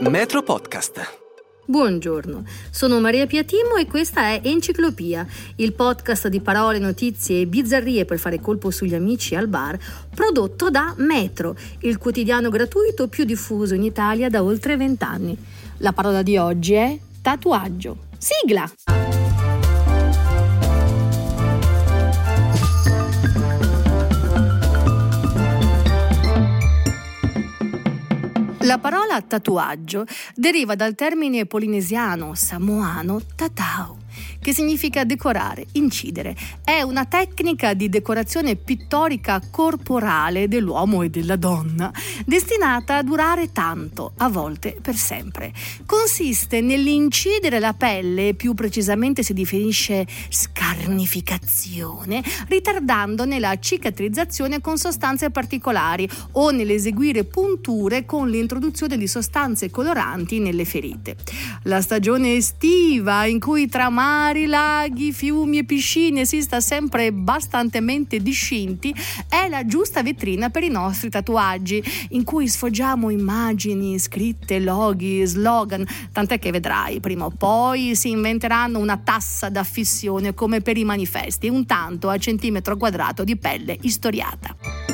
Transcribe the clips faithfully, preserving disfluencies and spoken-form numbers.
Metro Podcast. Buongiorno, sono Maria Piatimo e questa è Enciclopia, il podcast di parole, notizie e bizzarrie per fare colpo sugli amici al bar, prodotto da Metro, il quotidiano gratuito più diffuso in Italia da oltre vent'anni. La parola di oggi è tatuaggio. Sigla! La parola tatuaggio deriva dal termine polinesiano samoano tatau, che significa decorare, incidere. È una tecnica di decorazione pittorica corporale dell'uomo e della donna, destinata a durare tanto, a volte per sempre. Consiste nell'incidere la pelle, più precisamente si definisce scarnificazione, ritardandone la cicatrizzazione con sostanze particolari o nell'eseguire punture con l'introduzione di sostanze coloranti nelle ferite. La stagione estiva, in cui tra mari, laghi, fiumi e piscine si sta sempre bastantemente discinti, è la giusta vetrina per i nostri tatuaggi, in cui sfoggiamo immagini, scritte, loghi, slogan, tant'è che vedrai, prima o poi si inventeranno una tassa d'affissione come per i manifesti, un tanto a centimetro quadrato di pelle istoriata.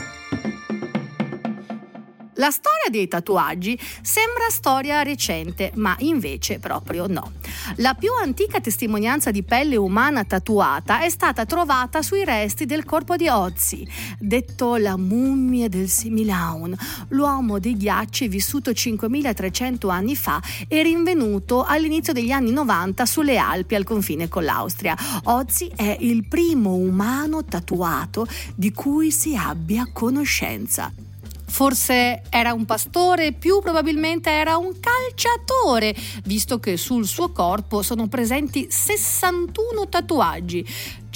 La storia dei tatuaggi sembra storia recente, ma invece proprio no. La più antica testimonianza di pelle umana tatuata è stata trovata sui resti del corpo di Ötzi, detto la mummia del Similaun, l'uomo dei ghiacci vissuto cinquemilatrecento anni fa e rinvenuto all'inizio degli anni novanta sulle Alpi al confine con l'Austria. Ötzi è il primo umano tatuato di cui si abbia conoscenza. Forse era un pastore, più probabilmente era un calciatore, visto che sul suo corpo sono presenti sessantuno tatuaggi.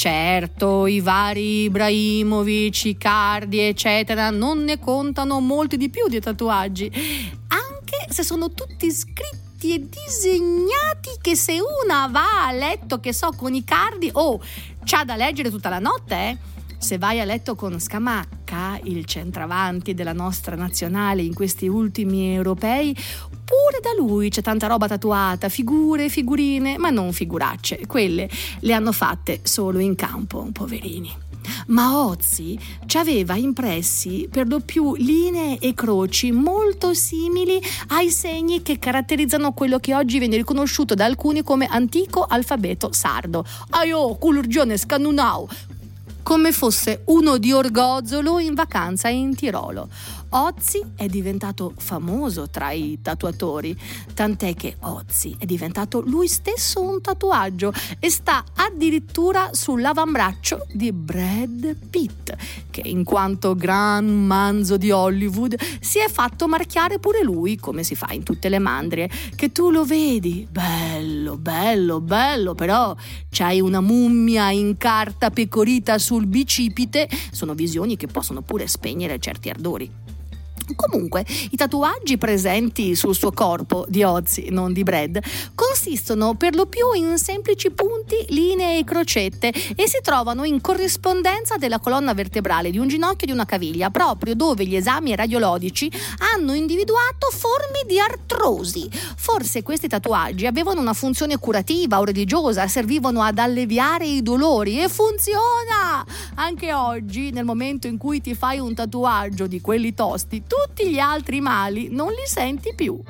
Certo, i vari Ibrahimovic, Icardi, eccetera, non ne contano molti di più di tatuaggi, anche se sono tutti scritti e disegnati che se una va a letto, che so, con Icardi, oh, c'ha da leggere tutta la notte, eh? Se vai a letto con Scamacca, il centravanti della nostra nazionale in questi ultimi europei, pure da lui c'è tanta roba tatuata, figure, figurine, ma non figuracce. Quelle le hanno fatte solo in campo, poverini. Ma Ötzi ci aveva impressi per lo più linee e croci molto simili ai segni che caratterizzano quello che oggi viene riconosciuto da alcuni come antico alfabeto sardo. Aio, culurgione scannunau! Come fosse uno di Orgozolo in vacanza in Tirolo. Ötzi è diventato famoso tra i tatuatori, tant'è che Ötzi è diventato lui stesso un tatuaggio e sta addirittura sull'avambraccio di Brad Pitt, che in quanto gran manzo di Hollywood si è fatto marchiare pure lui, come si fa in tutte le mandrie, che tu lo vedi, bello, bello, bello, però c'hai una mummia in carta pecorita sul bicipite, sono visioni che possono pure spegnere certi ardori. Comunque, i tatuaggi presenti sul suo corpo, di Ötzi, non di Brad, consistono per lo più in semplici punti, linee e crocette e si trovano in corrispondenza della colonna vertebrale di un ginocchio e di una caviglia, proprio dove gli esami radiologici hanno individuato forme di artrosi. Forse questi tatuaggi avevano una funzione curativa o religiosa, servivano ad alleviare i dolori e funziona! Anche oggi, nel momento in cui ti fai un tatuaggio di quelli tosti, tu tutti gli altri mali non li senti più.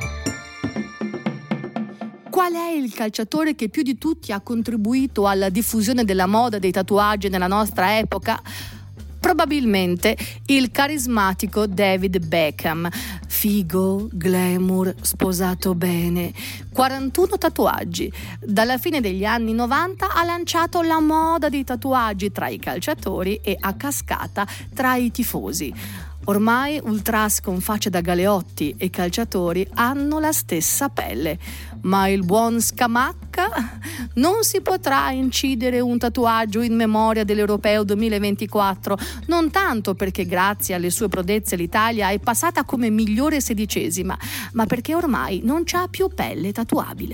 Qual è il calciatore che più di tutti ha contribuito alla diffusione della moda dei tatuaggi nella nostra epoca? Probabilmente il carismatico David Beckham. Figo, glamour, sposato bene, quarantuno tatuaggi. Dalla fine degli anni novanta ha lanciato la moda dei tatuaggi tra i calciatori e a cascata tra i tifosi. Ormai ultras con facce da galeotti e calciatori hanno la stessa pelle, ma il buon Scamacca non si potrà incidere un tatuaggio in memoria dell'Europeo duemilaventiquattro, non tanto perché grazie alle sue prodezze l'Italia è passata come migliore sedicesima, ma perché ormai non c'ha più pelle tatuabile.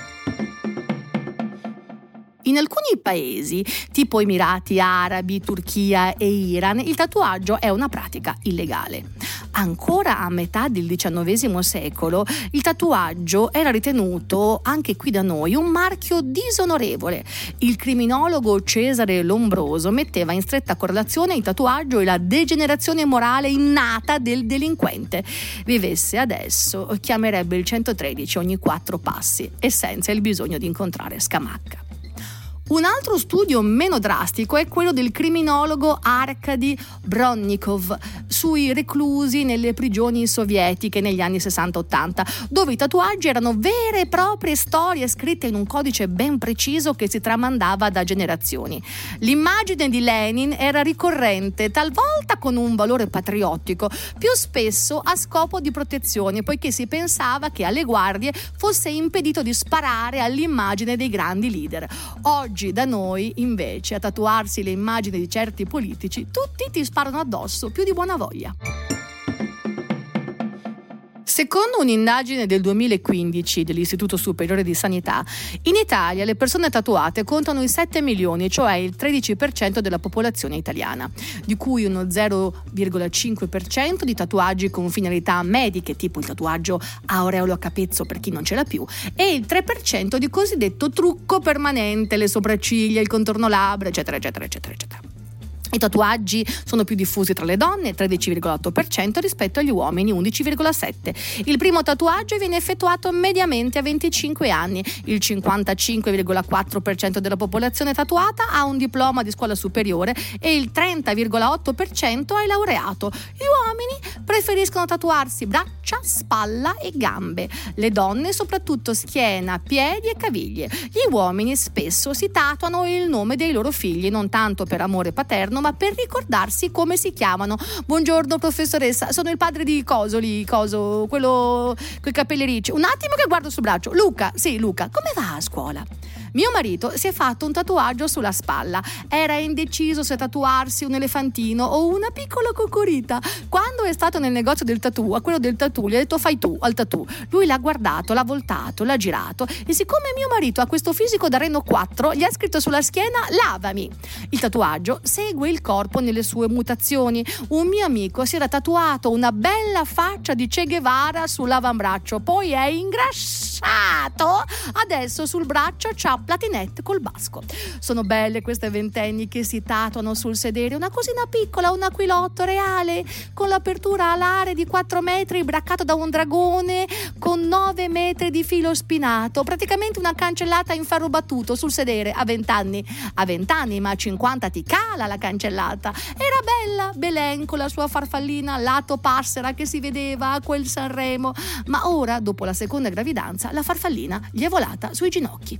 In alcuni paesi, tipo Emirati Arabi, Turchia e Iran, il tatuaggio è una pratica illegale. Ancora a metà del diciannovesimo secolo il tatuaggio era ritenuto, anche qui da noi, un marchio disonorevole. Il criminologo Cesare Lombroso metteva in stretta correlazione il tatuaggio e la degenerazione morale innata del delinquente. Vivesse adesso, chiamerebbe il centotredici ogni quattro passi e senza il bisogno di incontrare Scamacca. Un altro studio meno drastico è quello del criminologo Arkady Bronnikov sui reclusi nelle prigioni sovietiche negli anni sessanta ottanta, dove i tatuaggi erano vere e proprie storie scritte in un codice ben preciso che si tramandava da generazioni. L'immagine di Lenin era ricorrente, talvolta con un valore patriottico, più spesso a scopo di protezione, poiché si pensava che alle guardie fosse impedito di sparare all'immagine dei grandi leader. Oggi Oggi da noi, invece, a tatuarsi le immagini di certi politici, tutti ti sparano addosso, più di buona voglia. Secondo un'indagine del duemilaquindici dell'Istituto Superiore di Sanità, in Italia le persone tatuate contano i sette milioni, cioè il tredici per cento della popolazione italiana, di cui uno zero virgola cinque per cento di tatuaggi con finalità mediche, tipo il tatuaggio aureolo a capezzo per chi non ce l'ha più, e il tre per cento di cosiddetto trucco permanente, le sopracciglia, il contorno labbra, eccetera, eccetera, eccetera, eccetera. I tatuaggi sono più diffusi tra le donne, tredici virgola otto per cento, rispetto agli uomini, undici virgola sette per cento. Il primo tatuaggio viene effettuato mediamente a venticinque anni. Il cinquantacinque virgola quattro per cento della popolazione tatuata ha un diploma di scuola superiore e il trenta virgola otto per cento è laureato. Gli uomini preferiscono tatuarsi braccia, spalla e gambe. Le donne soprattutto schiena, piedi e caviglie. Gli uomini spesso si tatuano il nome dei loro figli, non tanto per amore paterno, ma per ricordarsi come si chiamano. Buongiorno professoressa, sono il padre di Coso lì, Coso, quello coi capelli ricci. Un attimo che guardo sul braccio. Luca, sì Luca, come va a scuola? Mio marito si è fatto un tatuaggio sulla spalla. Era indeciso se tatuarsi un elefantino o una piccola cocorita. Quando è stato nel negozio del tattoo, a quello del tattoo gli ha detto fai tu al tattoo. Lui l'ha guardato, l'ha voltato, l'ha girato e siccome mio marito ha questo fisico da Reno quattro, gli ha scritto sulla schiena lavami. Il tatuaggio segue il corpo nelle sue mutazioni. Un mio amico si era tatuato una bella faccia di Che Guevara sull'avambraccio, poi è ingrassato. Adesso sul braccio c'ha platinette col basco. Sono belle queste ventenni che si tatuano sul sedere una cosina piccola, un aquilotto reale con l'apertura alare di quattro metri, braccato da un dragone con nove metri di filo spinato, praticamente una cancellata in ferro battuto sul sedere. A vent'anni, a vent'anni, ma a cinquanta ti cala la cancellata. Era bella, Belen con la sua farfallina lato passera che si vedeva a quel Sanremo, ma ora, dopo la seconda gravidanza, la farfallina gli è volata sui ginocchi.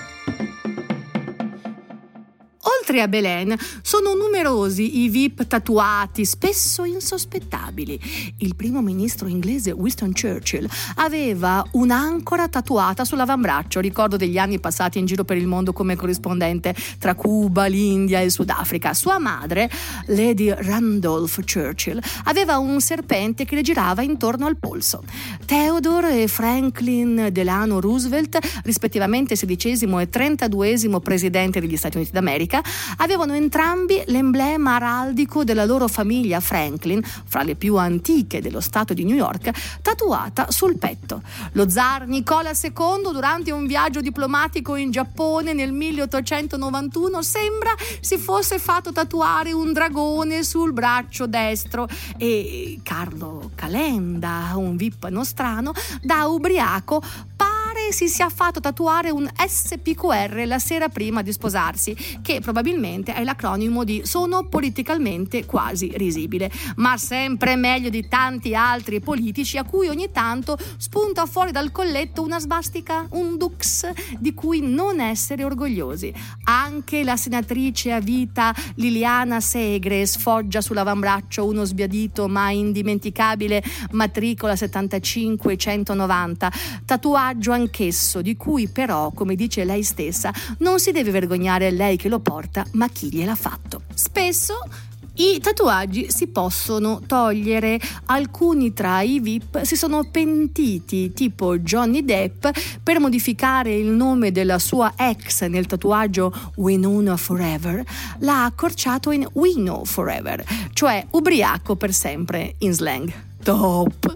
Oltre a Belen, sono numerosi i V I P tatuati, spesso insospettabili. Il primo ministro inglese Winston Churchill aveva un'ancora tatuata sull'avambraccio, ricordo degli anni passati in giro per il mondo come corrispondente tra Cuba, l'India e il Sudafrica. Sua madre, Lady Randolph Churchill, aveva un serpente che le girava intorno al polso. Theodore e Franklin Delano Roosevelt, rispettivamente sedicesimo e trentaduesimo presidente degli Stati Uniti d'America, avevano entrambi l'emblema araldico della loro famiglia Franklin, fra le più antiche dello stato di New York, tatuata sul petto. Lo zar Nicola secondo, durante un viaggio diplomatico in Giappone nel milleottocentonovantuno, sembra si fosse fatto tatuare un dragone sul braccio destro, e Carlo Calenda, un V I P nostrano, da ubriaco si sia fatto tatuare un S P Q R la sera prima di sposarsi, che probabilmente è l'acronimo di sono politicamente quasi risibile, ma sempre meglio di tanti altri politici a cui ogni tanto spunta fuori dal colletto una svastica, un dux di cui non essere orgogliosi. Anche la senatrice a vita Liliana Segre sfoggia sull'avambraccio uno sbiadito ma indimenticabile matricola settantacinque centonovanta, tatuaggio anch'esso di cui però, come dice lei stessa, non si deve vergognare lei che lo porta, ma chi gliel'ha fatto. Spesso i tatuaggi si possono togliere. Alcuni tra i V I P si sono pentiti, tipo Johnny Depp, per modificare il nome della sua ex nel tatuaggio Winona Forever, l'ha accorciato in Wino Forever, cioè ubriaco per sempre in slang. Top!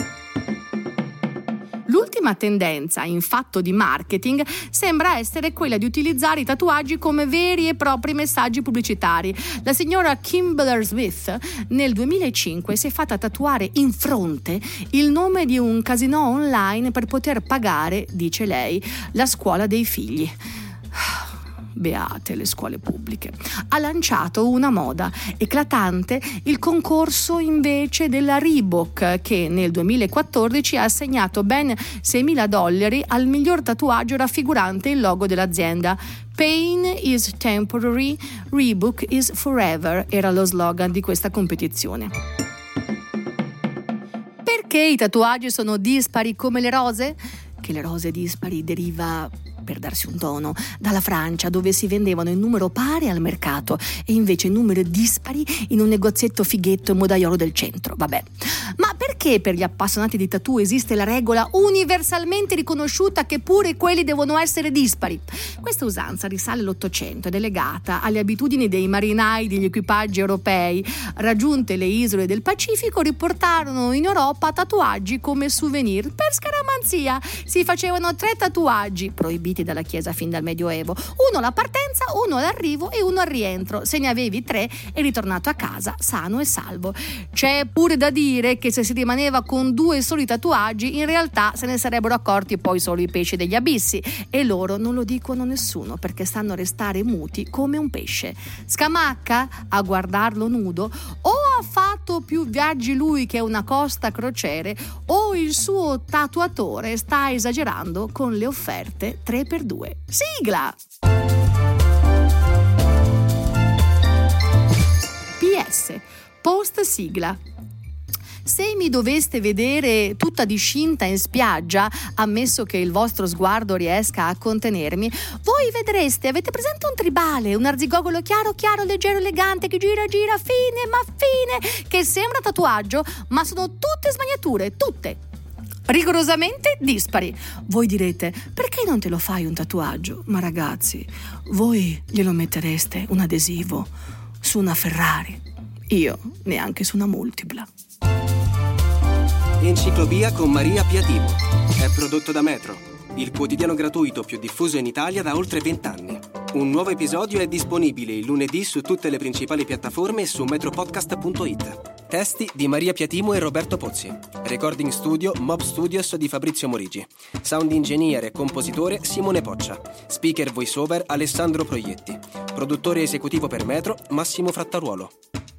L'ultima tendenza in fatto di marketing sembra essere quella di utilizzare i tatuaggi come veri e propri messaggi pubblicitari. La signora Kimberly Smith nel duemilacinque si è fatta tatuare in fronte il nome di un casinò online per poter pagare, dice lei, la scuola dei figli. Beate le scuole pubbliche. Ha lanciato una moda eclatante, il concorso invece della Reebok, che nel duemilaquattordici ha assegnato ben seimila dollari al miglior tatuaggio raffigurante il logo dell'azienda. Pain is temporary, Reebok is forever era lo slogan di questa competizione. Perché i tatuaggi sono dispari come le rose? Che le rose dispari deriva, per darsi un tono, dalla Francia, dove si vendevano in numero pari al mercato e invece in numero dispari in un negozietto fighetto e modaiolo del centro. Vabbè. Ma perché per gli appassionati di tattoo esiste la regola universalmente riconosciuta che pure quelli devono essere dispari? Questa usanza risale all'Ottocento ed è legata alle abitudini dei marinai degli equipaggi europei. Raggiunte le isole del Pacifico, riportarono in Europa tatuaggi come souvenir. Per scaramanzia si facevano tre tatuaggi proibiti dalla Chiesa fin dal Medioevo: uno alla partenza, uno all'arrivo e uno al rientro. Se ne avevi tre e ritornato a casa sano e salvo. C'è pure da dire che se si rimaneva con due soli tatuaggi, in realtà se ne sarebbero accorti poi solo i pesci degli abissi, e loro non lo dicono a nessuno perché stanno a restare muti come un pesce. Scamacca a guardarlo nudo, o ha fatto più viaggi lui che una costa crociere, o il suo tatuatore sta esagerando con le offerte tre per due. Sigla! P S. Post sigla. Se mi doveste vedere tutta discinta in spiaggia, ammesso che il vostro sguardo riesca a contenermi, voi vedreste, avete presente un tribale, un arzigogolo chiaro chiaro, leggero, elegante, che gira gira, fine ma fine, che sembra tatuaggio, ma sono tutte sbagnature, tutte rigorosamente dispari. Voi direte: perché non te lo fai un tatuaggio? Ma ragazzi, voi glielo mettereste un adesivo su una Ferrari, io neanche su una multipla. Enciclovia con Maria Piatimo. È prodotto da Metro, il quotidiano gratuito più diffuso in Italia da oltre vent'anni. Un nuovo episodio è disponibile il lunedì su tutte le principali piattaforme e su metropodcast punto it. Testi di Maria Piatimo e Roberto Pozzi. Recording studio Mob Studios di Fabrizio Morigi. Sound engineer e compositore Simone Poccia. Speaker voiceover Alessandro Proietti. Produttore esecutivo per Metro Massimo Frattaruolo.